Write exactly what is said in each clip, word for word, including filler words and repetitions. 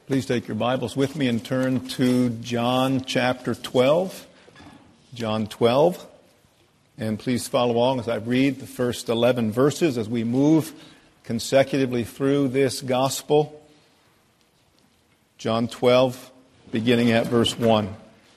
Please take your Bibles with me and turn to John chapter twelve. John twelve. And please follow along as I read the first eleven verses as we move consecutively through this gospel. John twelve, beginning at verse one.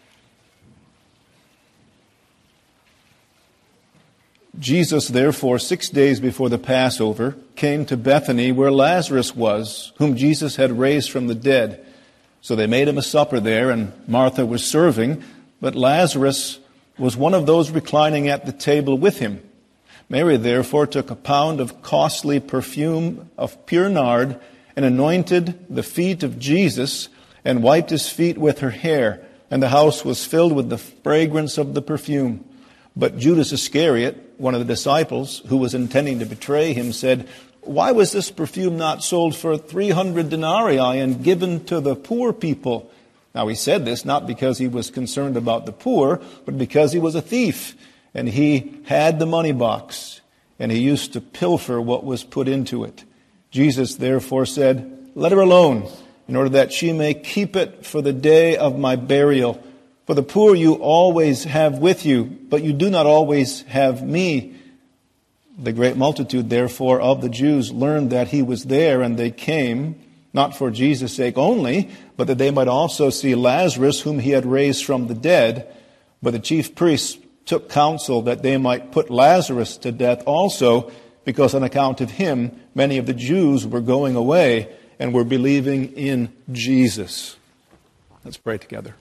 Jesus, therefore, six days before the Passover, came to Bethany where Lazarus was, whom Jesus had raised from the dead. So they made him a supper there, and Martha was serving, but Lazarus was one of those reclining at the table with him. Mary, therefore, took a pound of costly perfume of pure nard and anointed the feet of Jesus and wiped his feet with her hair, and the house was filled with the fragrance of the perfume. But Judas Iscariot, one of the disciples, who was intending to betray him, said, "Why was this perfume not sold for three hundred denarii and given to the poor people?" Now he said this not because he was concerned about the poor, but because he was a thief, and he had the money box, and he used to pilfer what was put into it. Jesus therefore said, "Let her alone, in order that she may keep it for the day of my burial. For the poor you always have with you, but you do not always have me." The great multitude, therefore, of the Jews learned that he was there, and they came, not for Jesus' sake only, but that they might also see Lazarus, whom he had raised from the dead. But the chief priests took counsel that they might put Lazarus to death also, because on account of him many of the Jews were going away and were believing in Jesus. Let's pray together.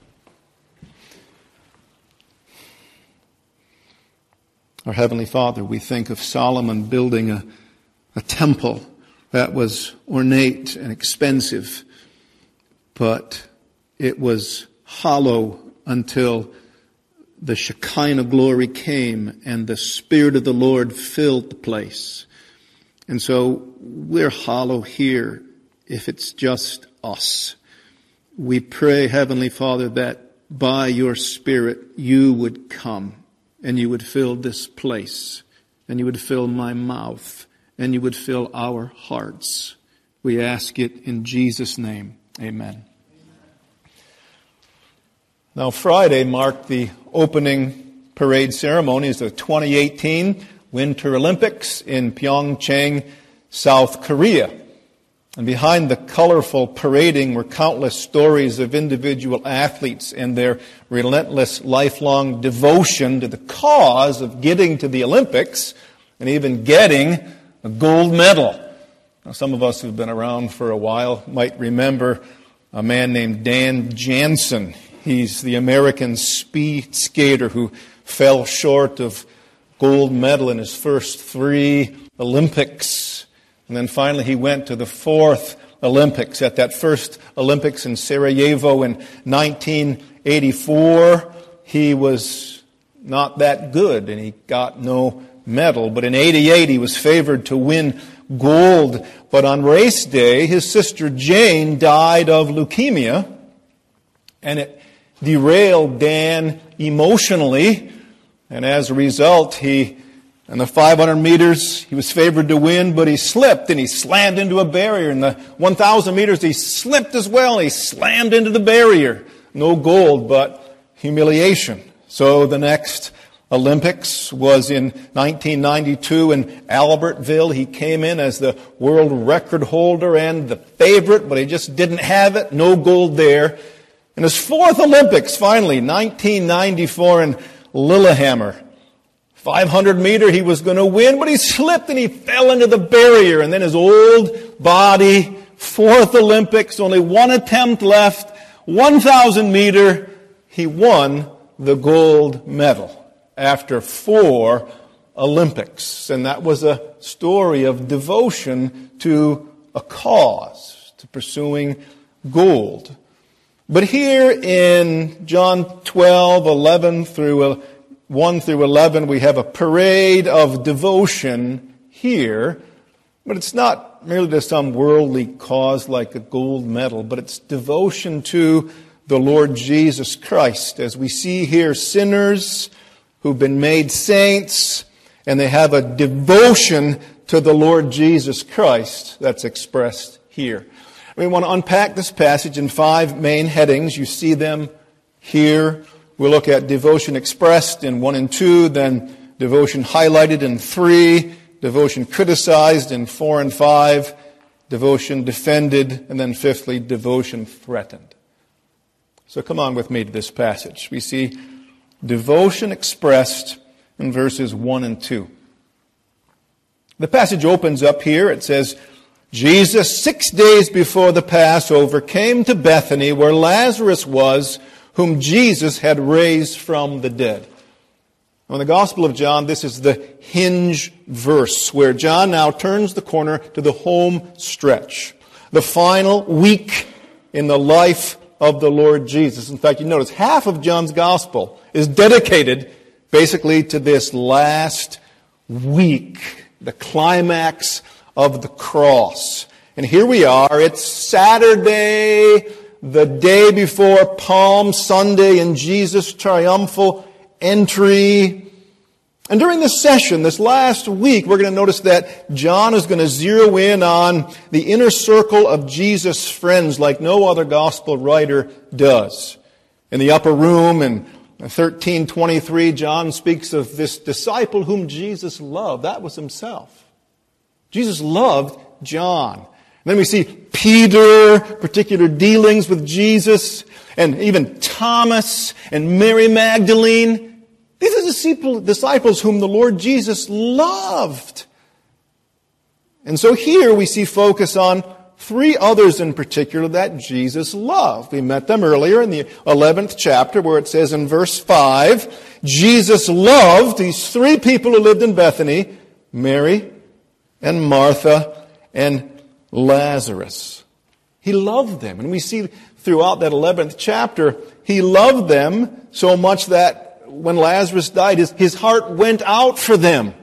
Our Heavenly Father, we think of Solomon building a, a temple that was ornate and expensive, but it was hollow until the Shekinah glory came and the Spirit of the Lord filled the place. And so we're hollow here if it's just us. We pray, Heavenly Father, that by your Spirit you would come and you would fill this place, and you would fill my mouth, and you would fill our hearts. We ask it in Jesus' name. Amen. Now, Friday marked the opening parade ceremonies of the twenty eighteen Winter Olympics in Pyeongchang, South Korea. And behind the colorful parading were countless stories of individual athletes and their relentless lifelong devotion to the cause of getting to the Olympics and even getting a gold medal. Now, some of us who've been around for a while might remember a man named Dan Jansen. He's the American speed skater who fell short of gold medal in his first three Olympics. And then finally he went to the fourth Olympics at that first Olympics in Sarajevo in nineteen eighty-four. He was not that good and he got no medal. But in eighty-eight he was favored to win gold. But on race day his sister Jane died of leukemia, and it derailed Dan emotionally. And as a result, he in the five hundred meters, he was favored to win, but he slipped and he slammed into a barrier. In the one thousand meters, he slipped as well. He slammed into the barrier. No gold, but humiliation. So the next Olympics was in nineteen ninety-two in Albertville. He came in as the world record holder and the favorite, but he just didn't have it. No gold there. In his fourth Olympics, finally, nineteen ninety-four in Lillehammer. five hundred meter, he was going to win, but he slipped and he fell into the barrier. And then his old body, fourth Olympics, only one attempt left, one thousand meter, he won the gold medal after four Olympics. And that was a story of devotion to a cause, to pursuing gold. But here in John twelve, eleven through one through eleven, we have a parade of devotion here, but it's not merely to some worldly cause like a gold medal, but it's devotion to the Lord Jesus Christ. As we see here, sinners who've been made saints, and they have a devotion to the Lord Jesus Christ that's expressed here. We want to unpack this passage in five main headings. You see them here. We'll look at devotion expressed in one and two, then devotion highlighted in three, devotion criticized in four and five, devotion defended, and then fifthly, devotion threatened. So come on with me to this passage. We see devotion expressed in verses one and two. The passage opens up here. It says, Jesus, six days before the Passover, came to Bethany where Lazarus was, whom Jesus had raised from the dead. In the Gospel of John, this is the hinge verse where John now turns the corner to the home stretch, the final week in the life of the Lord Jesus. In fact, you notice half of John's Gospel is dedicated basically to this last week, the climax of the cross. And here we are. It's Saturday, the day before Palm Sunday, and Jesus' triumphal entry. And during this session, this last week, we're going to notice that John is going to zero in on the inner circle of Jesus' friends like no other gospel writer does. In the upper room in thirteen twenty-three, John speaks of this disciple whom Jesus loved. That was himself. Jesus loved John. And then we see Peter, particular dealings with Jesus, and even Thomas and Mary Magdalene. These are disciples whom the Lord Jesus loved. And so here we see focus on three others in particular that Jesus loved. We met them earlier in the eleventh chapter where it says in verse five, Jesus loved these three people who lived in Bethany, Mary and Martha and Lazarus. He loved them. And we see throughout that eleventh chapter, he loved them so much that when Lazarus died, his, his heart went out for them.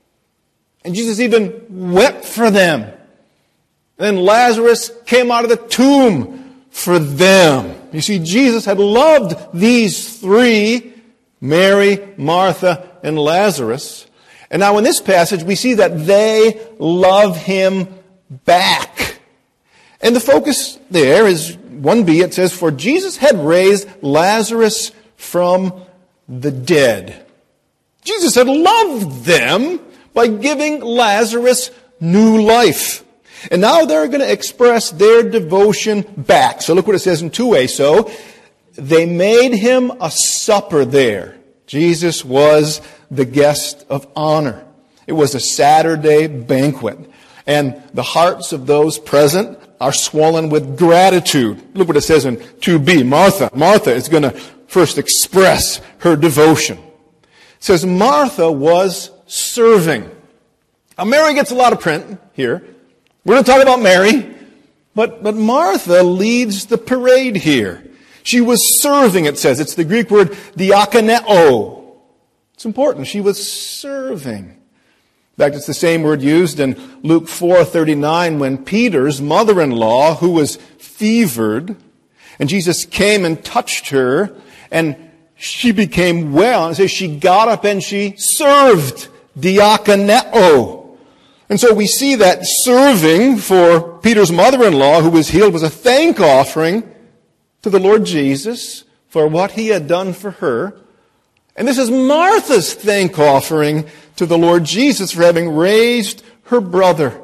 And Jesus even wept for them. And then Lazarus came out of the tomb for them. You see, Jesus had loved these three, Mary, Martha, and Lazarus. And now in this passage, we see that they love him back. And the focus there is one B. It says, for Jesus had raised Lazarus from the dead. Jesus had loved them by giving Lazarus new life. And now they're going to express their devotion back. So look what it says in two A. So they made him a supper there. Jesus was the guest of honor. It was a Saturday banquet. And the hearts of those present are swollen with gratitude. Look what it says in two B. Martha. Martha is going to first express her devotion. It says Martha was serving. Now Mary gets a lot of print here. We're going to talk about Mary. But, but Martha leads the parade here. She was serving, it says. It's the Greek word diakoneo. It's important. She was serving. In fact, it's the same word used in Luke four thirty-nine when Peter's mother-in-law, who was fevered, and Jesus came and touched her, and she became well. And it says she got up and she served. Diakoneo. And so we see that serving for Peter's mother-in-law, who was healed, was a thank offering to the Lord Jesus for what he had done for her. And this is Martha's thank offering to the Lord Jesus for having raised her brother.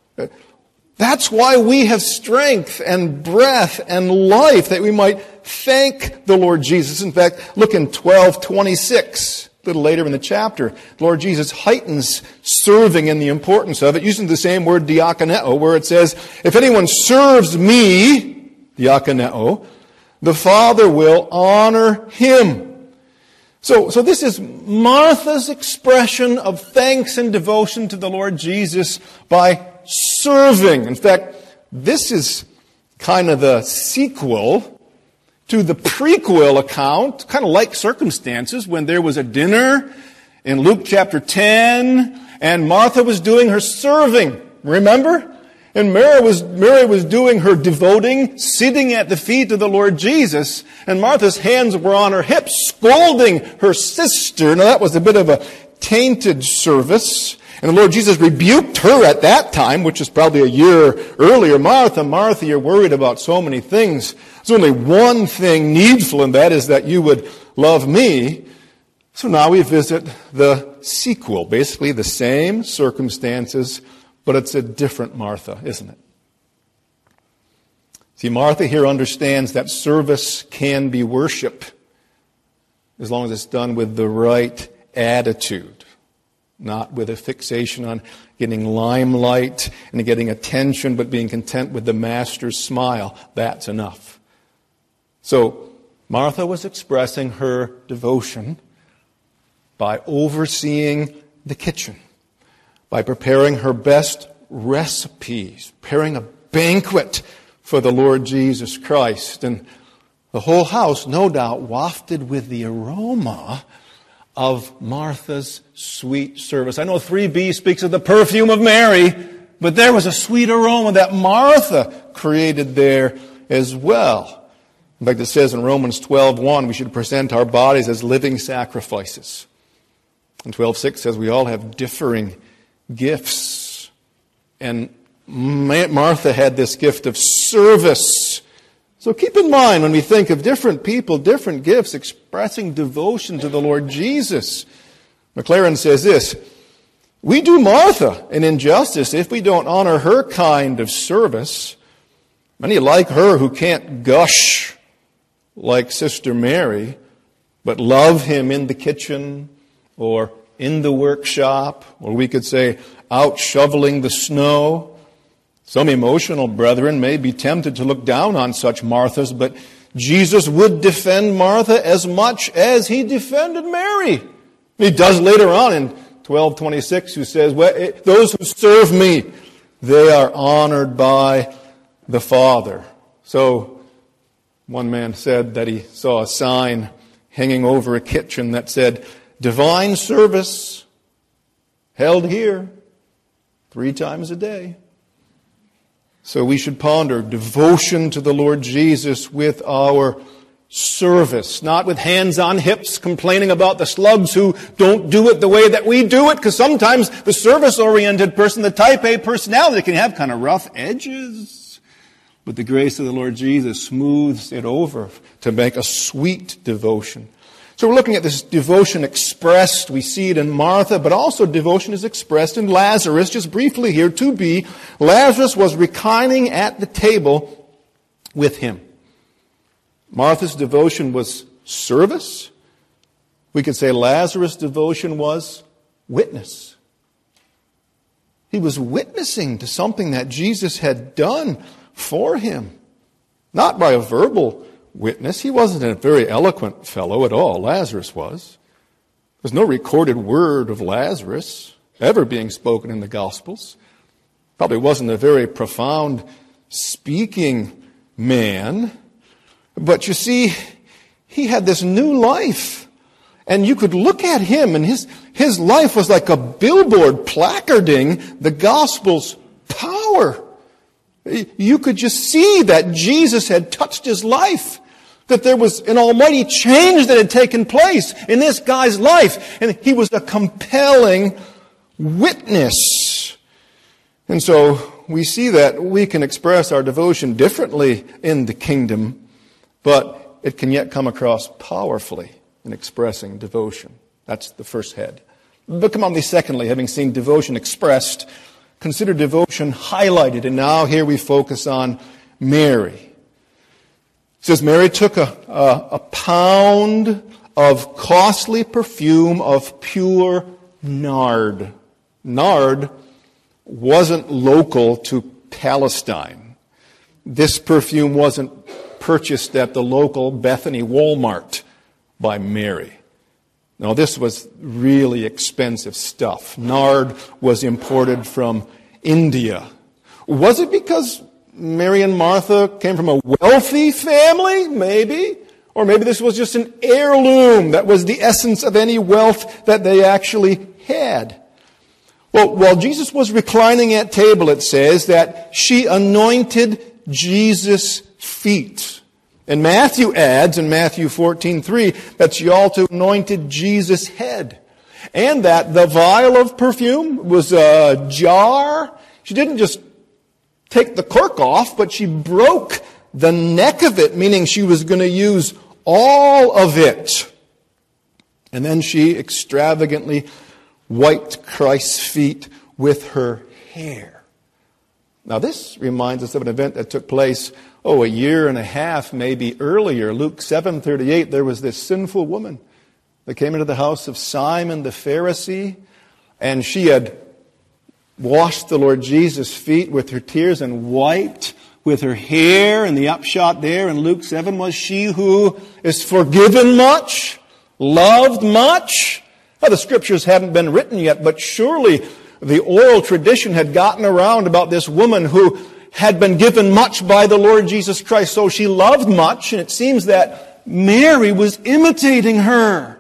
That's why we have strength and breath and life, that we might thank the Lord Jesus. In fact, look in twelve twenty-six, a little later in the chapter. The Lord Jesus heightens serving and the importance of it, using the same word diakoneo, where it says, if anyone serves me, diakoneo, the Father will honor him. So, so this is Martha's expression of thanks and devotion to the Lord Jesus by serving. In fact, this is kind of the sequel to the prequel account, kind of like circumstances, when there was a dinner in Luke chapter ten, and Martha was doing her serving. Remember? And Mary was, Mary was doing her devoting, sitting at the feet of the Lord Jesus, and Martha's hands were on her hips, scolding her sister. Now that was a bit of a tainted service. And the Lord Jesus rebuked her at that time, which is probably a year earlier. Martha, Martha, you're worried about so many things. There's only one thing needful, and that is that you would love me. So now we visit the sequel, basically the same circumstances, but it's a different Martha, isn't it? See, Martha here understands that service can be worship as long as it's done with the right attitude, not with a fixation on getting limelight and getting attention, but being content with the master's smile. That's enough. So Martha was expressing her devotion by overseeing the kitchen, by preparing her best recipes, preparing a banquet for the Lord Jesus Christ. And the whole house, no doubt, wafted with the aroma of Martha's sweet service. I know three B speaks of the perfume of Mary, but there was a sweet aroma that Martha created there as well. In fact, it says in Romans twelve one, we should present our bodies as living sacrifices. And twelve six says we all have differing gifts. And Martha had this gift of service. So keep in mind when we think of different people, different gifts, expressing devotion to the Lord Jesus. McLaren says this, we do Martha an injustice if we don't honor her kind of service. Many like her who can't gush like Sister Mary, but love him in the kitchen or in the workshop, or we could say out shoveling the snow. Some emotional brethren may be tempted to look down on such Marthas, but Jesus would defend Martha as much as he defended Mary. He does later on in twelve twenty-six, who says, those who serve me, they are honored by the Father. So one man said that he saw a sign hanging over a kitchen that said, divine service held here three times a day. So we should ponder devotion to the Lord Jesus with our service, not with hands on hips complaining about the slugs who don't do it the way that we do it, because sometimes the service-oriented person, the type A personality, can have kind of rough edges. But the grace of the Lord Jesus smooths it over to make a sweet devotion. So we're looking at this devotion expressed. We see it in Martha, but also devotion is expressed in Lazarus. Just briefly here, to be, Lazarus was reclining at the table with him. Martha's devotion was service. We could say Lazarus' devotion was witness. He was witnessing to something that Jesus had done for him. Not by a verbal witness. He wasn't a very eloquent fellow at all. Lazarus was. There's no recorded word of Lazarus ever being spoken in the Gospels. Probably wasn't a very profound speaking man. But you see, he had this new life. And you could look at him, and his, his life was like a billboard placarding the Gospel's power. You could just see that Jesus had touched his life, that there was an almighty change that had taken place in this guy's life, and he was a compelling witness. And so we see that we can express our devotion differently in the kingdom, but it can yet come across powerfully in expressing devotion. That's the first head. But come on, the secondly, having seen devotion expressed, consider devotion highlighted. And now here we focus on Mary. It says Mary took a, a, a pound of costly perfume of pure nard. Nard wasn't local to Palestine. This perfume wasn't purchased at the local Bethany Walmart by Mary. Now, this was really expensive stuff. Nard was imported from India. Was it because Mary and Martha came from a wealthy family? Maybe. Or maybe this was just an heirloom that was the essence of any wealth that they actually had. Well, while Jesus was reclining at table, it says that she anointed Jesus' feet. And Matthew adds in Matthew fourteen three that she also anointed Jesus' head. And that the vial of perfume was a jar. She didn't just take the cork off, but she broke the neck of it, meaning she was going to use all of it. And then she extravagantly wiped Christ's feet with her hair. Now this reminds us of an event that took place, oh, a year and a half, maybe earlier. Luke seven thirty-eight, there was this sinful woman that came into the house of Simon the Pharisee, and she had washed the Lord Jesus' feet with her tears and wiped with her hair. And the upshot there in Luke seven was, she who is forgiven much, loved much. Now, the scriptures hadn't been written yet, but surely the oral tradition had gotten around about this woman who had been given much by the Lord Jesus Christ. So she loved much, and it seems that Mary was imitating her.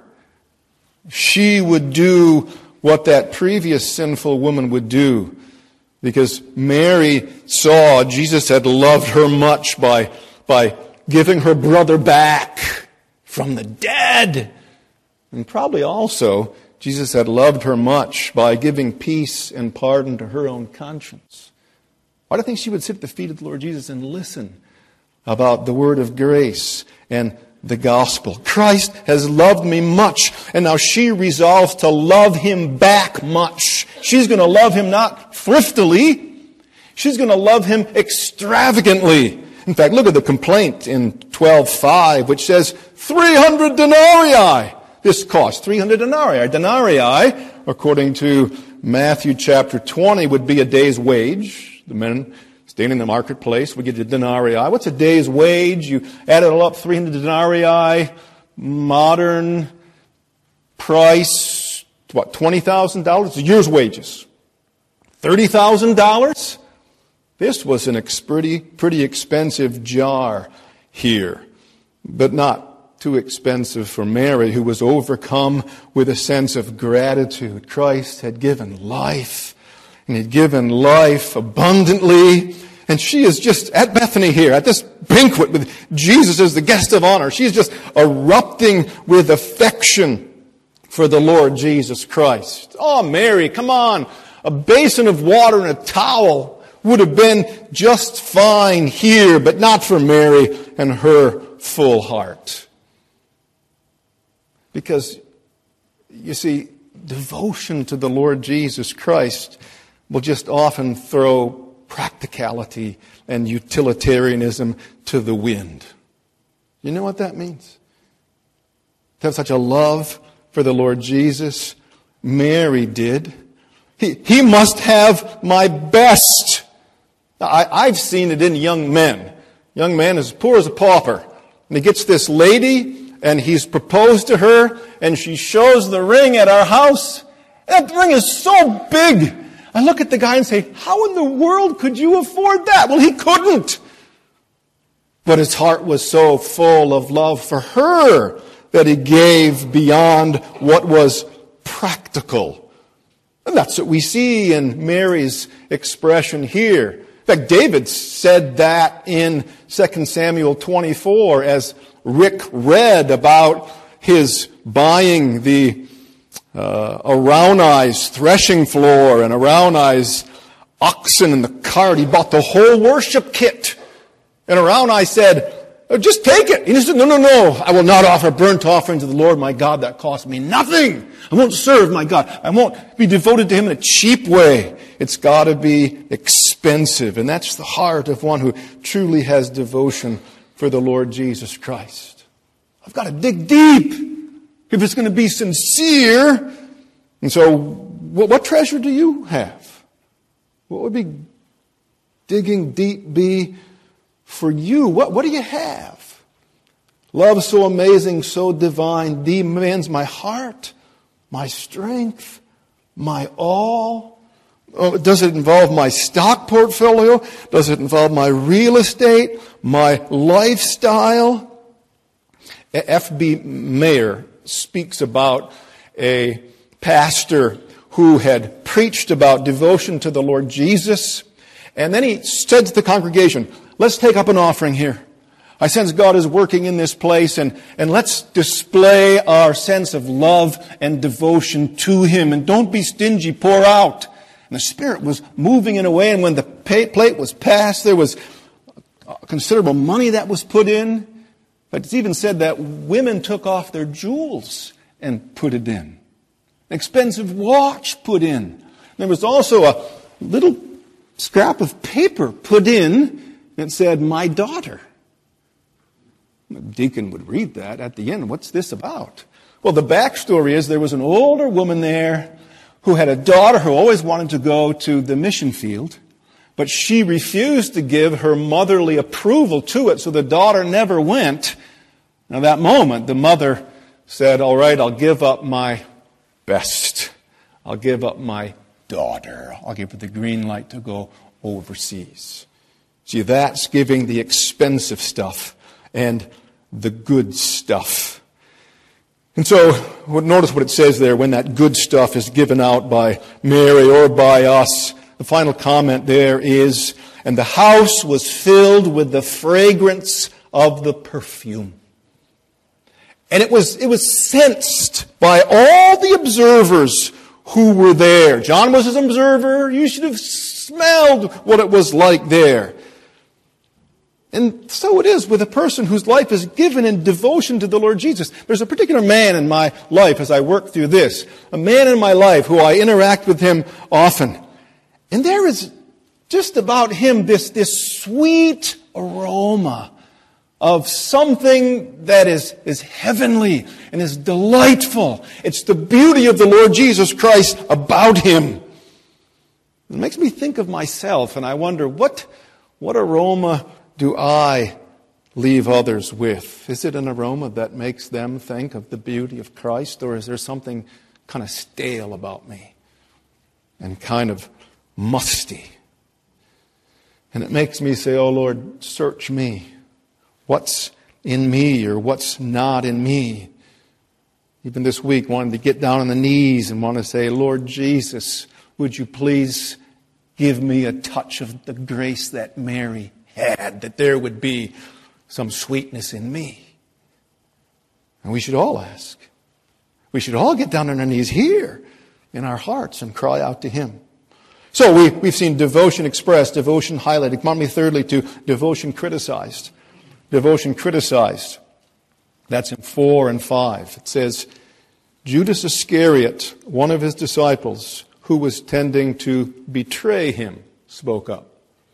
She would do what that previous sinful woman would do, because Mary saw Jesus had loved her much by, by giving her brother back from the dead. And probably also, Jesus had loved her much by giving peace and pardon to her own conscience. Why do you think she would sit at the feet of the Lord Jesus and listen about the word of grace and the gospel? Christ has loved me much, and now she resolves to love him back much. She's going to love him not thriftily. She's going to love him extravagantly. In fact, look at the complaint in twelve five, which says three hundred denarii. This cost three hundred denarii. Denarii, according to Matthew chapter twenty, would be a day's wage. The men staying in the marketplace would get a denarii. What's a day's wage? You add it all up, three hundred denarii, modern price, what, twenty thousand dollars? It's a year's wages. thirty thousand dollars? This was an ex- pretty, pretty expensive jar here, but not too expensive for Mary, who was overcome with a sense of gratitude. Christ had given life, and he'd given life abundantly. And she is just at Bethany here, at this banquet with Jesus as the guest of honor. She's just erupting with affection for the Lord Jesus Christ. Oh, Mary, come on. A basin of water and a towel would have been just fine here, but not for Mary and her full heart. Because, you see, devotion to the Lord Jesus Christ will just often throw practicality and utilitarianism to the wind. You know what that means? To have such a love for the Lord Jesus, Mary did. He, he must have my best. I, I've seen it in young men. Young man is as poor as a pauper. And he gets this lady, and he's proposed to her, and she shows the ring at our house. That ring is so big. I look at the guy and say, how in the world could you afford that? Well, he couldn't. But his heart was so full of love for her that he gave beyond what was practical. And that's what we see in Mary's expression here. In fact, David said that in Second Samuel twenty-four as Rick read about his buying the uh, Araunai's threshing floor and Araunai's oxen and the cart. He bought the whole worship kit. And Araunai said, oh, just take it. He said, no, no, no. I will not offer burnt offering to the Lord my God. That costs me nothing. I won't serve my God. I won't be devoted to him in a cheap way. It's got to be expensive. And that's the heart of one who truly has devotion for the Lord Jesus Christ. I've got to dig deep if it's going to be sincere. And so, what, what treasure do you have? What would be digging deep be for you? What, what do you have? Love so amazing, so divine, demands my heart, my strength, my all. Oh, does it involve my stock portfolio? Does it involve my real estate, my lifestyle? F B Mayer speaks about a pastor who had preached about devotion to the Lord Jesus. And then he said to the congregation, let's take up an offering here. I sense God is working in this place, and, and let's display our sense of love and devotion to Him. And don't be stingy, pour out. And the Spirit was moving in a way, and when the pay, plate was passed, there was considerable money that was put in. But it's even said that women took off their jewels and put it in. An expensive watch put in. There was also a little scrap of paper put in that said, "My daughter." The deacon would read that at the end. What's this about? Well, the backstory is there was an older woman there who had a daughter who always wanted to go to the mission field, but she refused to give her motherly approval to it, so the daughter never went. Now, that moment, the mother said, "All right, I'll give up my best. I'll give up my daughter. I'll give her the green light to go overseas." See, that's giving the expensive stuff and the good stuff. And so, notice what it says there, when that good stuff is given out by Mary or by us. The final comment there is, "And the house was filled with the fragrance of the perfume." And it was, it was sensed by all the observers who were there. John was an observer. You should have smelled what it was like there. And so it is with a person whose life is given in devotion to the Lord Jesus. There's a particular man in my life as I work through this. A man in my life who I interact with him often. And there is just about him this, this sweet aroma of something that is, is heavenly and is delightful. It's the beauty of the Lord Jesus Christ about him. It makes me think of myself, and I wonder, what, what aroma do I leave others with? Is it an aroma that makes them think of the beauty of Christ, or is there something kind of stale about me and kind of musty? And it makes me say, "Oh Lord, search me. What's in me or what's not in me?" Even this week, wanted to get down on the knees and want to say, "Lord Jesus, would you please give me a touch of the grace that Mary had, that there would be some sweetness in me." And we should all ask. We should all get down on our knees here in our hearts and cry out to Him. So we, we've seen devotion expressed, devotion highlighted. Come on, me thirdly to devotion criticized. Devotion criticized. That's in four and five. It says, Judas Iscariot, one of his disciples, who was tending to betray him, spoke up.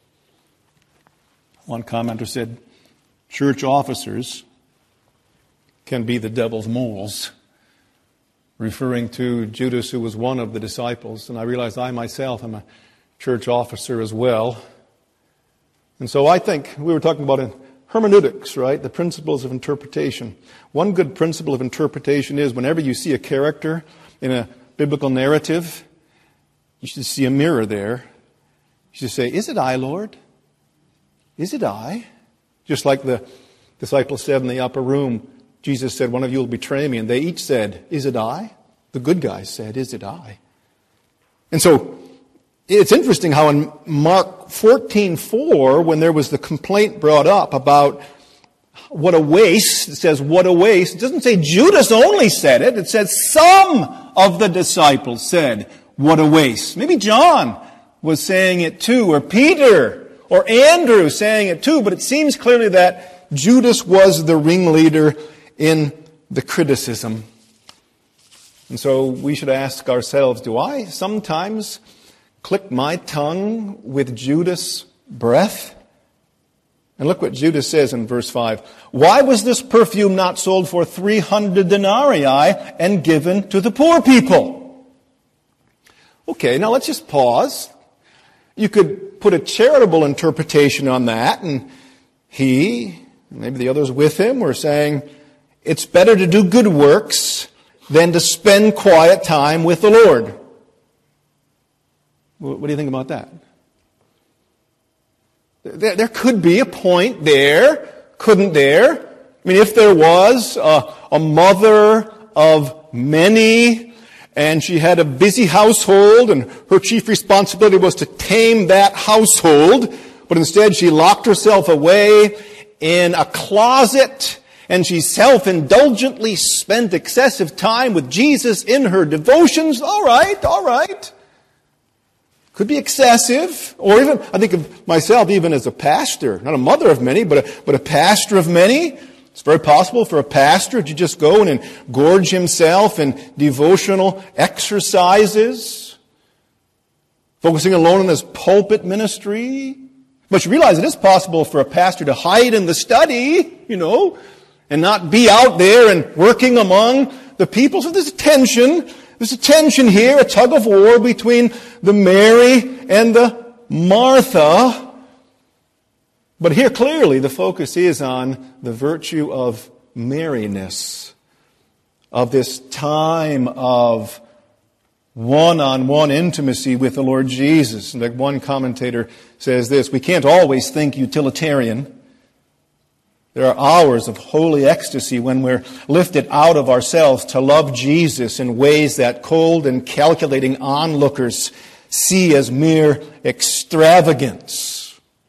One commenter said, "Church officers can be the devil's moles," referring to Judas, who was one of the disciples. And I realize I myself am a church officer as well. And so I think we were talking about in hermeneutics, right? The principles of interpretation. One good principle of interpretation is whenever you see a character in a biblical narrative, you should see a mirror there. You should say, "Is it I, Lord? Is it I?" Just like the disciples said in the upper room, Jesus said, "One of you will betray me." And they each said, "Is it I?" The good guys said, "Is it I?" And so it's interesting how in Mark fourteen four, when there was the complaint brought up about what a waste, it says, "What a waste." It doesn't say Judas only said it. It says some of the disciples said, "What a waste." Maybe John was saying it too, or Peter, or Andrew saying it too, but it seems clearly that Judas was the ringleader in the criticism. And so we should ask ourselves, do I sometimes click my tongue with Judas' breath? And look what Judas says in verse five. "Why was this perfume not sold for three hundred denarii and given to the poor people?" Okay, now let's just pause. You could put a charitable interpretation on that, and he, maybe the others with him, were saying, it's better to do good works than to spend quiet time with the Lord. What do you think about that? There, there could be a point there, couldn't there? I mean, if there was a, a mother of many, and she had a busy household, and her chief responsibility was to tame that household, but instead she locked herself away in a closet, and she self-indulgently spent excessive time with Jesus in her devotions. All right, all right. Could be excessive. Or even, I think of myself even as a pastor, not a mother of many, but a, but a pastor of many. It's very possible for a pastor to just go and engorge himself in devotional exercises, focusing alone on his pulpit ministry. But you realize it is possible for a pastor to hide in the study, you know, and not be out there and working among the people. So there's a tension. There's a tension here, a tug of war between the Mary and the Martha. But here clearly the focus is on the virtue of Maryness, of this time of one-on-one intimacy with the Lord Jesus. And like one commentator says this, we can't always think utilitarian. There are hours of holy ecstasy when we're lifted out of ourselves to love Jesus in ways that cold and calculating onlookers see as mere extravagance.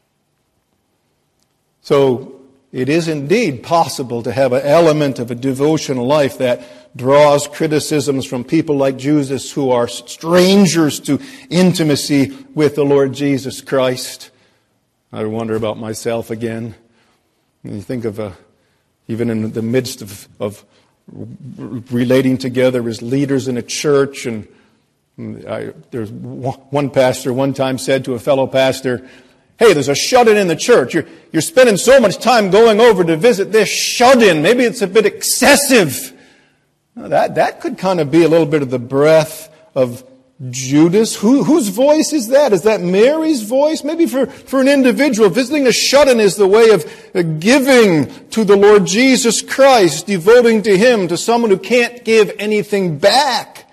So it is indeed possible to have an element of a devotional life that draws criticisms from people like Judas who are strangers to intimacy with the Lord Jesus Christ. I wonder about myself again. You think of a, even in the midst of, of relating together as leaders in a church, and I, there's one pastor one time said to a fellow pastor, hey, there's a shut-in in the church. You're, you're spending so much time going over to visit this shut-in. Maybe it's a bit excessive. Now that, that could kind of be a little bit of the breath of Judas. Who, whose voice is that? Is that Mary's voice? Maybe for, for an individual, visiting a shut-in is the way of giving to the Lord Jesus Christ, devoting to Him, to someone who can't give anything back.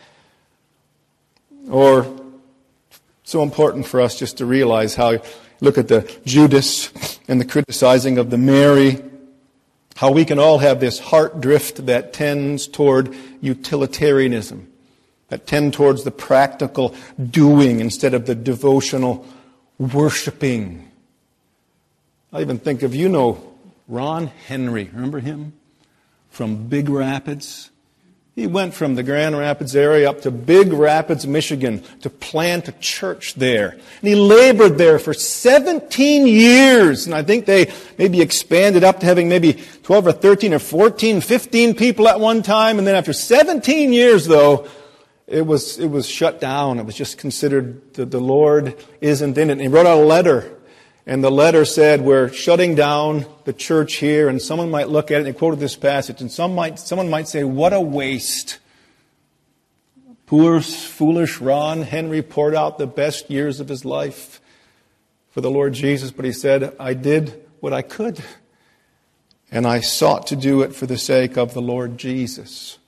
Or, so important for us just to realize how, look at the Judas and the criticizing of the Mary, how we can all have this heart drift that tends toward utilitarianism, that tend towards the practical doing instead of the devotional worshiping. I even think of, you know, Ron Henry. Remember him? From Big Rapids. He went from the Grand Rapids area up to Big Rapids, Michigan, to plant a church there. And he labored there for seventeen years. And I think they maybe expanded up to having maybe twelve or thirteen or fourteen, fifteen people at one time. And then after seventeen years, though, it was it was shut down. It was just considered that the Lord isn't in it. And he wrote out a letter. And the letter said, we're shutting down the church here. And someone might look at it, and they quoted this passage, and some might, someone might say, what a waste. Poor, foolish Ron Henry poured out the best years of his life for the Lord Jesus. But he said, I did what I could. And I sought to do it for the sake of the Lord Jesus.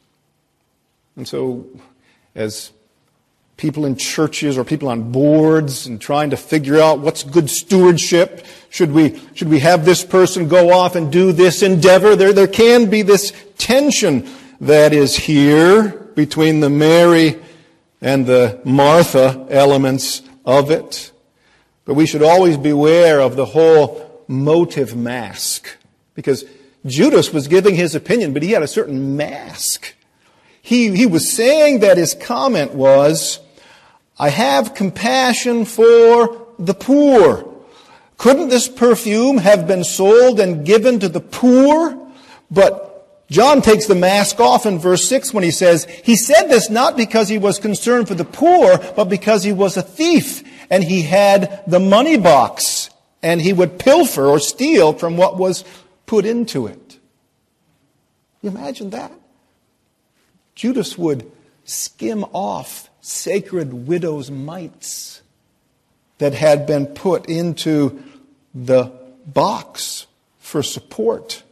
And so, as people in churches or people on boards and trying to figure out what's good stewardship. Should we, should we have this person go off and do this endeavor? There, there can be this tension that is here between the Mary and the Martha elements of it. But we should always beware of the whole motive mask. Because Judas was giving his opinion, but he had a certain mask. He, he was saying that his comment was, I have compassion for the poor. Couldn't this perfume have been sold and given to the poor? But John takes the mask off in verse six when he says, he said this not because he was concerned for the poor, but because he was a thief and he had the money box and he would pilfer or steal from what was put into it. You imagine that? Judas would skim off sacred widow's mites that had been put into the box for support.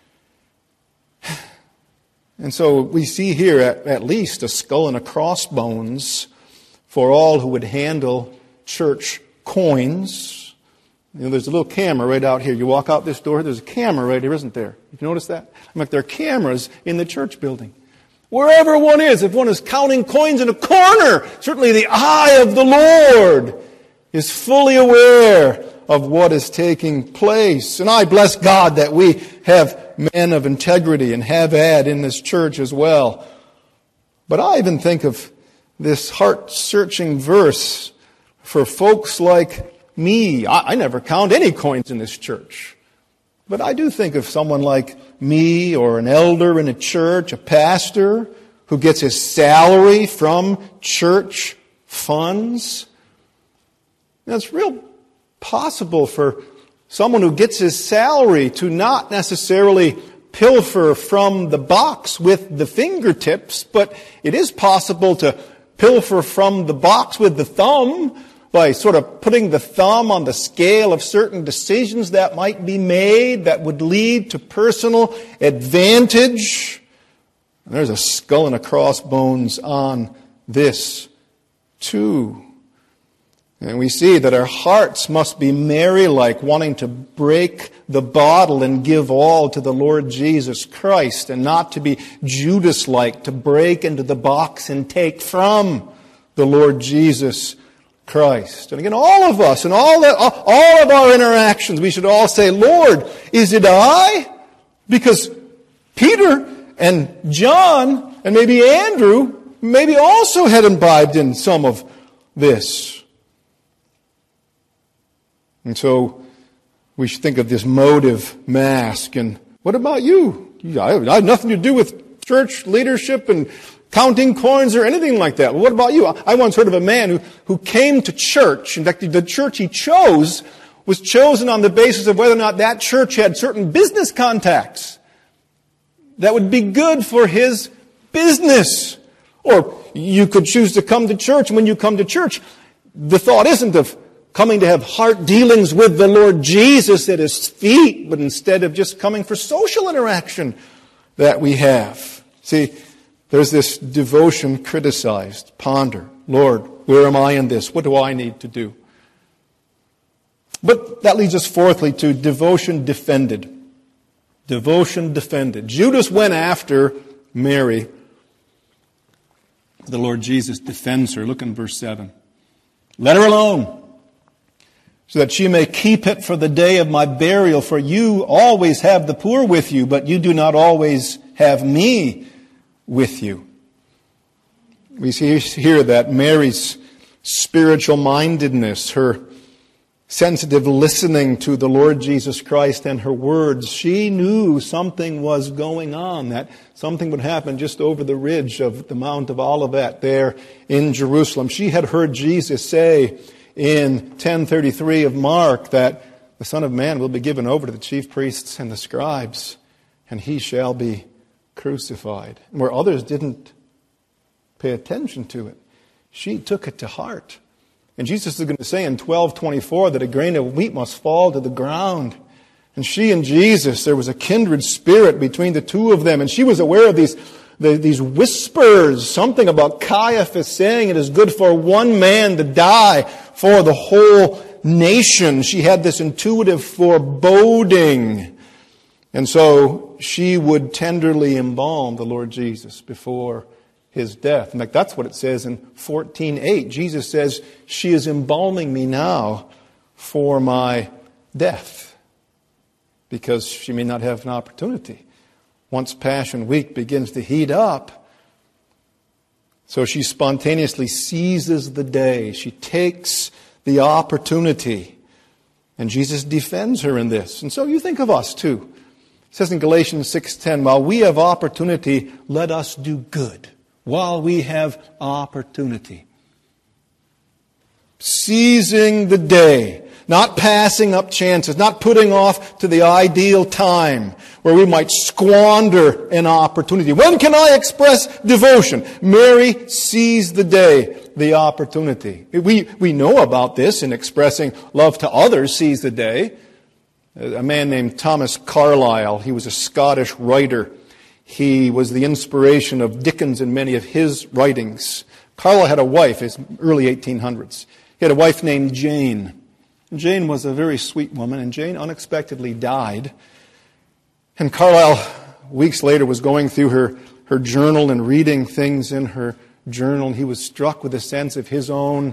And so we see here at, at least a skull and a crossbones for all who would handle church coins. You know, there's a little camera right out here. You walk out this door, there's a camera right here, isn't there? You notice that? I'm like, there are cameras in the church building. Wherever one is, if one is counting coins in a corner, certainly the eye of the Lord is fully aware of what is taking place. And I bless God that we have men of integrity and have had in this church as well. But I even think of this heart-searching verse for folks like me. I, I never count any coins in this church. But I do think of someone like me or an elder in a church, a pastor who gets his salary from church funds. Now, it's real possible for someone who gets his salary to not necessarily pilfer from the box with the fingertips, but it is possible to pilfer from the box with the thumb by sort of putting the thumb on the scale of certain decisions that might be made that would lead to personal advantage. And there's a skull and a crossbones on this too. And we see that our hearts must be Mary-like, wanting to break the bottle and give all to the Lord Jesus Christ, and not to be Judas-like, to break into the box and take from the Lord Jesus Christ. And again, all of us, and all, that, all of our interactions, we should all say, Lord, is it I? Because Peter and John and maybe Andrew maybe also had imbibed in some of this. And so we should think of this motive mask. And what about you? I have nothing to do with church leadership and counting coins or anything like that. Well, what about you? I once heard of a man who, who came to church. In fact, the church he chose was chosen on the basis of whether or not that church had certain business contacts that would be good for his business. Or you could choose to come to church. And when you come to church, the thought isn't of coming to have heart dealings with the Lord Jesus at His feet, but instead of just coming for social interaction that we have. See, there's this devotion criticized. Ponder, Lord, where am I in this? What do I need to do? But that leads us fourthly to devotion defended. Devotion defended. Judas went after Mary. The Lord Jesus defends her. Look in verse seven. Let her alone, so that she may keep it for the day of my burial. For you always have the poor with you, but you do not always have me with you. We see here that Mary's spiritual mindedness, her sensitive listening to the Lord Jesus Christ and her words, she knew something was going on, that something would happen just over the ridge of the Mount of Olivet there in Jerusalem. She had heard Jesus say in ten thirty-three of Mark that the Son of Man will be given over to the chief priests and the scribes, and He shall be crucified. Where others didn't pay attention to it, she took it to heart. And Jesus is going to say in twelve twenty-four that a grain of wheat must fall to the ground. And she and Jesus, there was a kindred spirit between the two of them, and she was aware of these The, these whispers, something about Caiaphas saying it is good for one man to die for the whole nation. She had this intuitive foreboding. And so she would tenderly embalm the Lord Jesus before His death. In fact, that's what it says in fourteen eight. Jesus says, she is embalming me now for my death, because she may not have an opportunity once Passion Week begins to heat up. So she spontaneously seizes the day. She takes the opportunity. And Jesus defends her in this. And so you think of us too. It says in Galatians six ten, while we have opportunity, let us do good. While we have opportunity. Seizing the day. Not passing up chances, not putting off to the ideal time where we might squander an opportunity. When can I express devotion? Mary seized the day, the opportunity. We, we know about this in expressing love to others, seize the day. A man named Thomas Carlyle, he was a Scottish writer. He was the inspiration of Dickens in many of his writings. Carlyle had a wife, it's early eighteen hundreds. He had a wife named Jane. Jane was a very sweet woman, and Jane unexpectedly died. And Carlyle, weeks later, was going through her, her journal and reading things in her journal, and he was struck with a sense of his own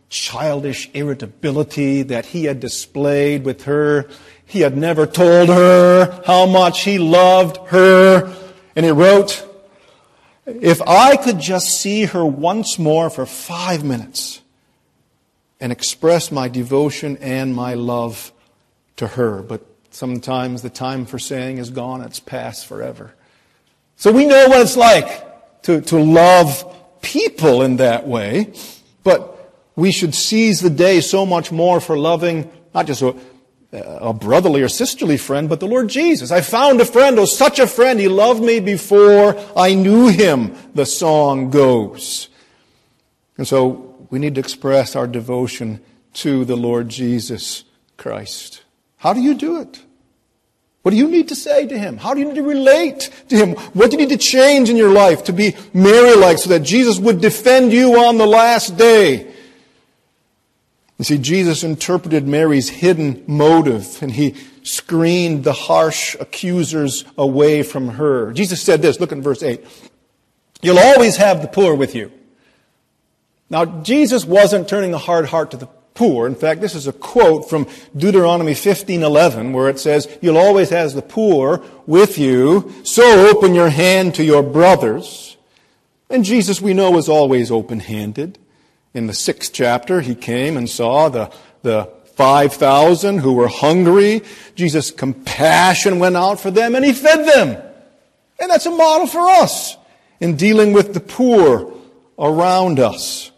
childish irritability that he had displayed with her. He had never told her how much he loved her. And he wrote, if I could just see her once more for five minutes and express my devotion and my love to her. But sometimes the time for saying is gone. It's past forever. So we know what it's like to, to love people in that way. But we should seize the day so much more for loving not just a, a brotherly or sisterly friend, but the Lord Jesus. I found a friend, oh, such a friend. He loved me before I knew him, the song goes. And so we need to express our devotion to the Lord Jesus Christ. How do you do it? What do you need to say to him? How do you need to relate to him? What do you need to change in your life to be Mary-like so that Jesus would defend you on the last day? You see, Jesus interpreted Mary's hidden motive, and he screened the harsh accusers away from her. Jesus said this, look at verse eight. You'll always have the poor with you. Now, Jesus wasn't turning a hard heart to the poor. In fact, this is a quote from Deuteronomy fifteen eleven, where it says, you'll always have the poor with you, so open your hand to your brothers. And Jesus, we know, was always open-handed. In the sixth chapter, he came and saw the, the five thousand who were hungry. Jesus' compassion went out for them and he fed them. And that's a model for us in dealing with the poor around us.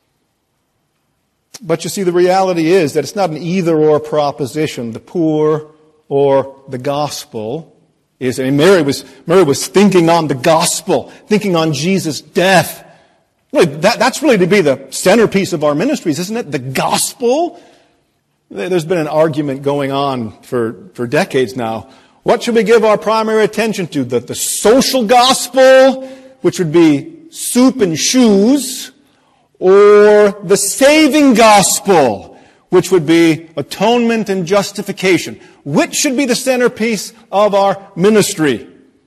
But you see, the reality is that it's not an either-or proposition, the poor or the gospel. Is, I mean, Mary was, Mary was thinking on the gospel, thinking on Jesus' death. Really, that, that's really to be the centerpiece of our ministries, isn't it? The gospel. There's been an argument going on for, for decades now. What should we give our primary attention to? The, the social gospel, which would be soup and shoes, or the saving gospel, which would be atonement and justification. Which should be the centerpiece of our ministry?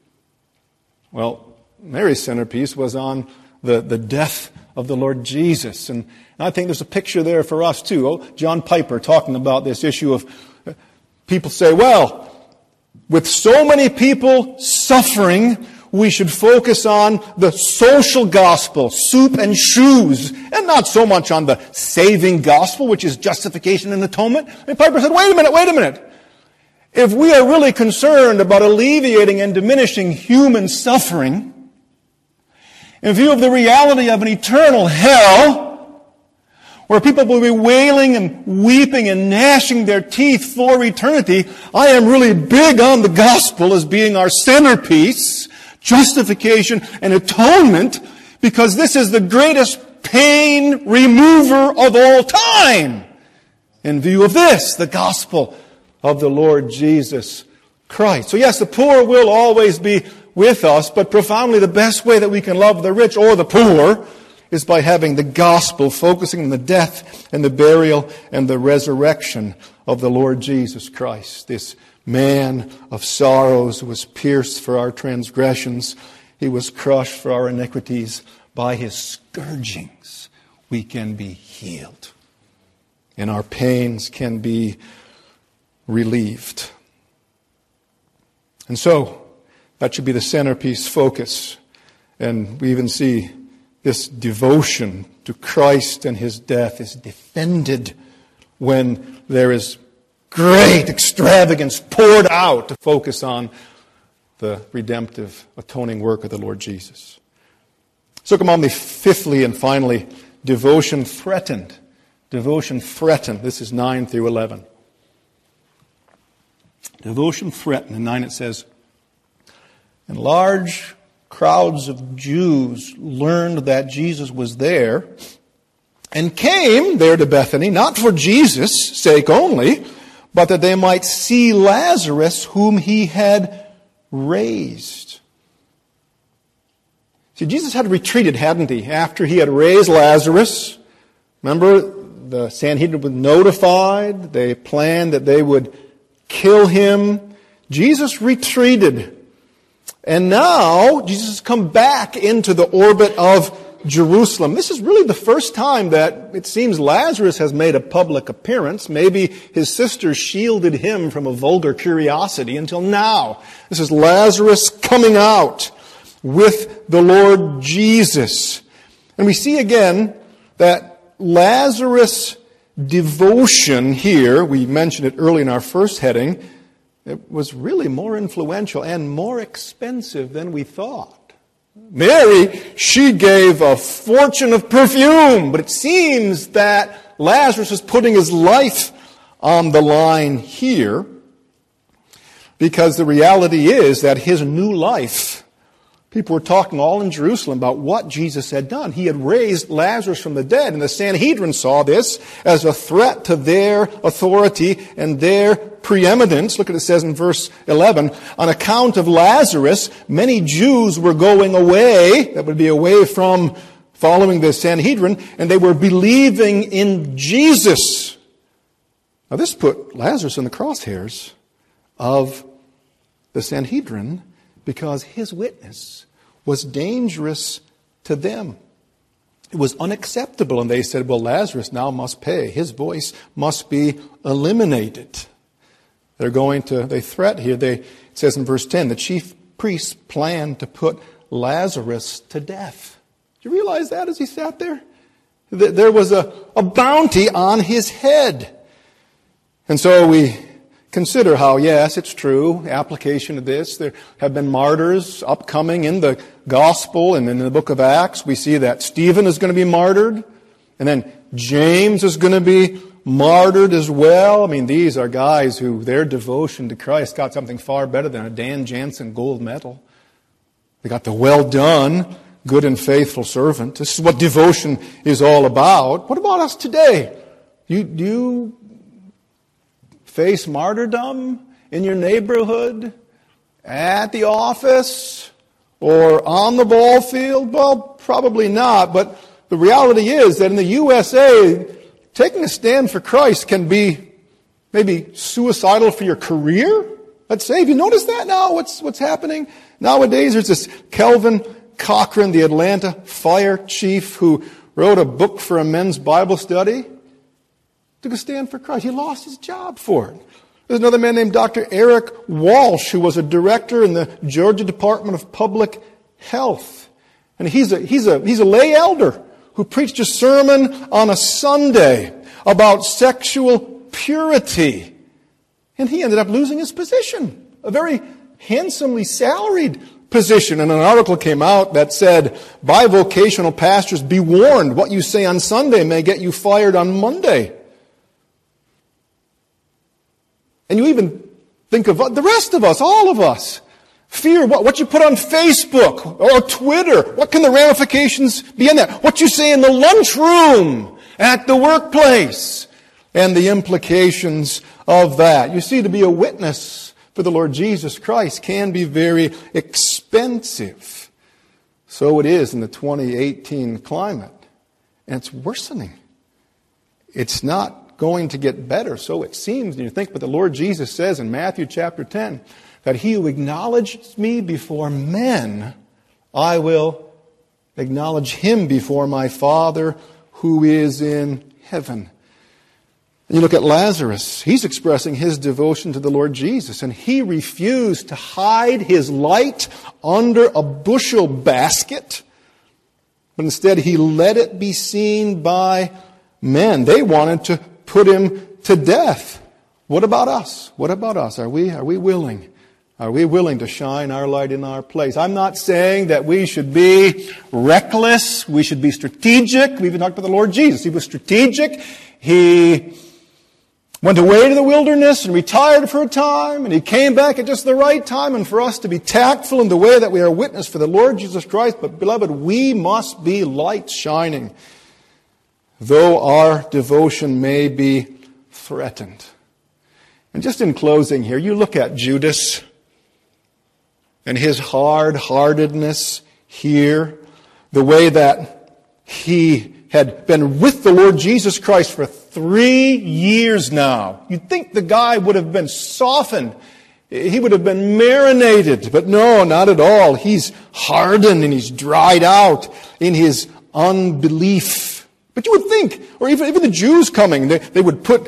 Well, Mary's centerpiece was on the, the death of the Lord Jesus. And I think there's a picture there for us too. Oh, John Piper talking about this issue of people say, well, with so many people suffering, we should focus on the social gospel, soup and shoes, and not so much on the saving gospel, which is justification and atonement. And Piper said, wait a minute, wait a minute. If we are really concerned about alleviating and diminishing human suffering, in view of the reality of an eternal hell, where people will be wailing and weeping and gnashing their teeth for eternity, I am really big on the gospel as being our centerpiece, justification and atonement, because this is the greatest pain remover of all time. In view of this, the gospel of the Lord Jesus Christ. So yes, the poor will always be with us, but profoundly the best way that we can love the rich or the poor is by having the gospel, focusing on the death and the burial and the resurrection of the Lord Jesus Christ. This man of sorrows who was pierced for our transgressions. He was crushed for our iniquities. By his scourgings we can be healed. And our pains can be relieved. And so, that should be the centerpiece focus. And we even see this devotion to Christ and his death is defended when there is great extravagance poured out to focus on the redemptive, atoning work of the Lord Jesus. So come on, the fifthly and finally, devotion threatened. Devotion threatened. This is nine through eleven. Devotion threatened. In nine it says, and large crowds of Jews learned that Jesus was there and came there to Bethany, not for Jesus' sake only, but that they might see Lazarus, whom he had raised. See, Jesus had retreated, hadn't he, after he had raised Lazarus? Remember, the Sanhedrin was notified. They planned that they would kill him. Jesus retreated. And now, Jesus has come back into the orbit of Jerusalem. This is really the first time that it seems Lazarus has made a public appearance. Maybe his sisters shielded him from a vulgar curiosity until now. This is Lazarus coming out with the Lord Jesus. And we see again that Lazarus' devotion here, we mentioned it early in our first heading, it was really more influential and more expensive than we thought. Mary, she gave a fortune of perfume, but it seems that Lazarus is putting his life on the line here, because the reality is that his new life, people were talking all in Jerusalem about what Jesus had done. He had raised Lazarus from the dead, and the Sanhedrin saw this as a threat to their authority and their preeminence. Look at it says in verse eleven, on account of Lazarus, many Jews were going away, that would be away from following the Sanhedrin, and they were believing in Jesus. Now this put Lazarus in the crosshairs of the Sanhedrin, because his witness was dangerous to them. It was unacceptable, and they said, well, Lazarus now must pay. His voice must be eliminated. They're going to, they threat here. They, it says in verse ten, the chief priests planned to put Lazarus to death. Did you realize that as he sat there? There was a, a bounty on his head. And so we consider how, yes, it's true, application of this. There have been martyrs upcoming in the gospel and in the book of Acts. We see that Stephen is going to be martyred, and then James is going to be martyred as well. I mean, these are guys who their devotion to Christ got something far better than a Dan Jansen gold medal. They got the well done, good and faithful servant. This is what devotion is all about. What about us today? You, do you face martyrdom in your neighborhood, at the office, or on the ball field? Well, probably not. But the reality is that in the U S A, taking a stand for Christ can be maybe suicidal for your career. Let's say, have you noticed that now? What's what's happening nowadays? There's this Kelvin Cochran, the Atlanta fire chief, who wrote a book for a men's Bible study. Took a stand for Christ. He lost his job for it. There's another man named Doctor Eric Walsh, who was a director in the Georgia Department of Public Health. And he's a, he's a, he's a lay elder who preached a sermon on a Sunday about sexual purity. And he ended up losing his position, a very handsomely salaried position. And an article came out that said, bivocational pastors, be warned, what you say on Sunday may get you fired on Monday. And you even think of the rest of us, all of us. Fear, what, what you put on Facebook or Twitter. What can the ramifications be in that? What you say in the lunchroom, at the workplace, and the implications of that. You see, to be a witness for the Lord Jesus Christ can be very expensive. So it is in the twenty eighteen climate. And it's worsening. It's not going to get better, so it seems. And you think, but the Lord Jesus says in Matthew chapter ten, that he who acknowledges me before men, I will acknowledge him before my Father who is in heaven. And you look at Lazarus. He's expressing his devotion to the Lord Jesus, and he refused to hide his light under a bushel basket, but instead he let it be seen by men. They wanted to put him to death. What about us? What about us? Are we, are we willing? Are we willing to shine our light in our place? I'm not saying that we should be reckless. We should be strategic. We even talked about the Lord Jesus. He was strategic. He went away to the wilderness and retired for a time, and he came back at just the right time. And for us to be tactful in the way that we are witness for the Lord Jesus Christ, but beloved, we must be lights shining, though our devotion may be threatened. And just in closing here, you look at Judas and his hard-heartedness here, the way that he had been with the Lord Jesus Christ for three years now. You'd think the guy would have been softened. He would have been marinated. But no, not at all. He's hardened and he's dried out in his unbelief. But you would think, or even, even the Jews coming, they, they would put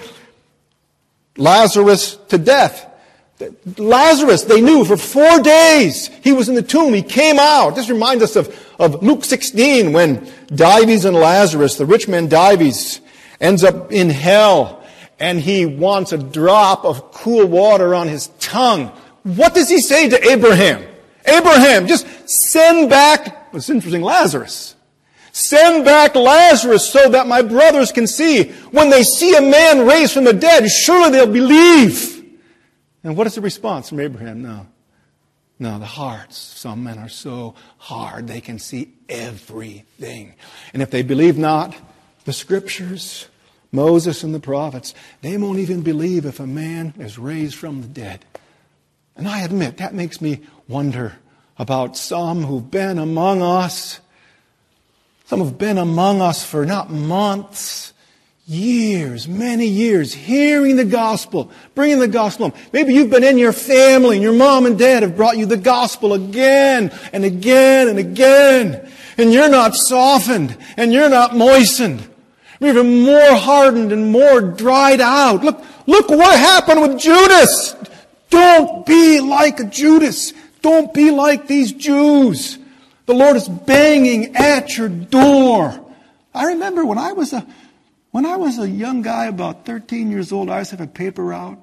Lazarus to death. Lazarus, they knew for four days he was in the tomb. He came out. This reminds us of, of Luke sixteen when Dives and Lazarus, the rich man Dives, ends up in hell and he wants a drop of cool water on his tongue. What does he say to Abraham? Abraham, just send back, it's interesting, Lazarus. Send back Lazarus so that my brothers can see. When they see a man raised from the dead, surely they'll believe. And what is the response from Abraham? No. No, the hearts. Some men are so hard they can see everything. And if they believe not the Scriptures, Moses and the prophets, they won't even believe if a man is raised from the dead. And I admit, that makes me wonder about some who've been among us. Some have been among us for not months, years, many years, hearing the gospel, bringing the gospel home. Maybe you've been in your family and your mom and dad have brought you the gospel again and again and again. And you're not softened and you're not moistened. You're even more hardened and more dried out. Look, look what happened with Judas. Don't be like a Judas. Don't be like these Jews. The Lord is banging at your door. I remember when I was a when I was a young guy, about thirteen years old, I used to have a paper route.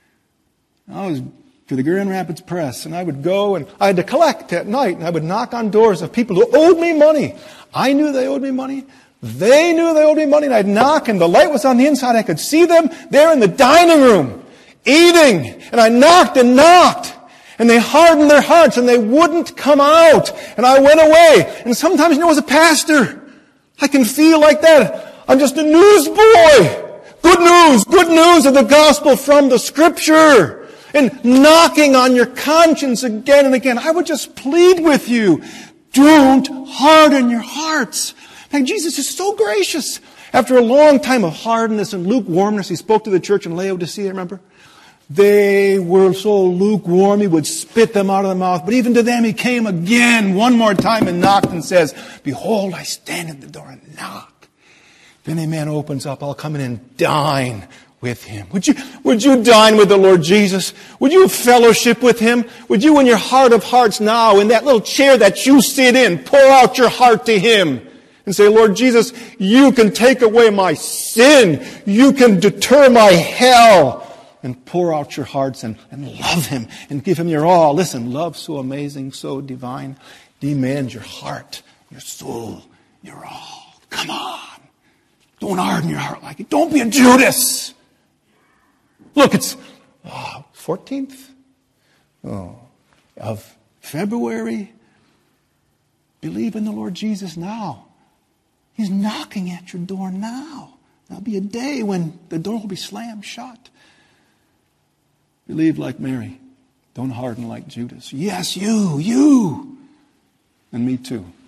I was to the Grand Rapids Press, and I would go and I had to collect at night, and I would knock on doors of people who owed me money. I knew they owed me money. They knew they owed me money, and I'd knock, and the light was on the inside. I could see them there in the dining room, eating, and I knocked and knocked. And they hardened their hearts and they wouldn't come out. And I went away. And sometimes, you know, as a pastor, I can feel like that. I'm just a newsboy. Good news, good news of the gospel from the Scripture. And knocking on your conscience again and again. I would just plead with you. Don't harden your hearts. And Jesus is so gracious. After a long time of hardness and lukewarmness, He spoke to the church in Laodicea, remember? They were so lukewarm, He would spit them out of the mouth. But even to them He came again one more time and knocked and says, Behold, I stand at the door and knock. If any man opens up, I'll come in and dine with him. Would you, would you dine with the Lord Jesus? Would you fellowship with Him? Would you in your heart of hearts now, in that little chair that you sit in, pour out your heart to Him and say, Lord Jesus, You can take away my sin. You can deter my hell. And pour out your hearts and, and love Him and give Him your all. Listen, love so amazing, so divine, demands your heart, your soul, your all. Come on. Don't harden your heart like it. Don't be a Judas. Look, it's oh, fourteenth oh, of February. Believe in the Lord Jesus now. He's knocking at your door now. There'll be a day when the door will be slammed shut. Believe like Mary. Don't harden like Judas. Yes, you, you. And me too.